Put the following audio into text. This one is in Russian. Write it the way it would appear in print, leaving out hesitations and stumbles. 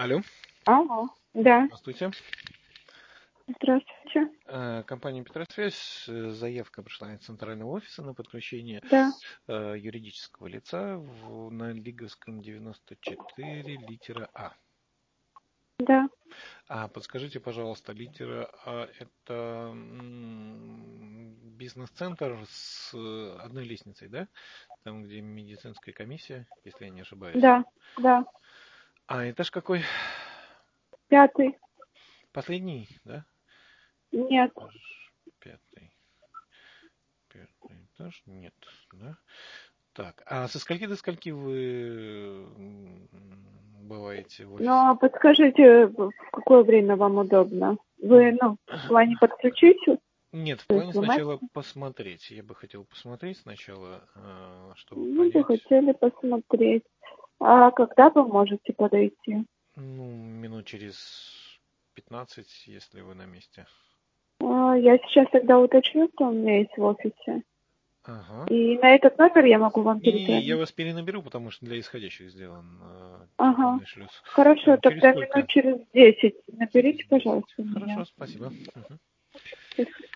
Алло, Алло, да, здравствуйте. здравствуйте. Компания Петросвязь. Заявка пришла из центрального офиса на подключение Да, юридического лица на Лиговском 94, литера А. да. Подскажите, пожалуйста, литера А это бизнес-центр с одной лестницей, да? Там, где медицинская комиссия, если я не ошибаюсь. Да, да. Этаж какой? Пятый. Последний, да? Нет. Пятый. Пятый этаж? Нет, да? Так, а со скольки до скольки вы бываете в Ну, офисе? а подскажите, в какое время вам удобно? Вы, в плане подключить? Нет, в То есть плане вы можете? сначала посмотреть. Я бы хотел посмотреть сначала, чтобы Ну, вы понять. хотели посмотреть. А когда вы можете подойти? Ну, минут через 15, если вы на месте. Я сейчас тогда уточню, кто у меня есть в офисе. Ага. И на этот номер я могу вам Не-не-не, я перезвонить. вас перенаберу, потому что для исходящих сделан Ага. телефонный шлюз. Хорошо, Через тогда минут сколько? через 10 Через наберите, 10. пожалуйста, меня. Хорошо, спасибо. Мгм.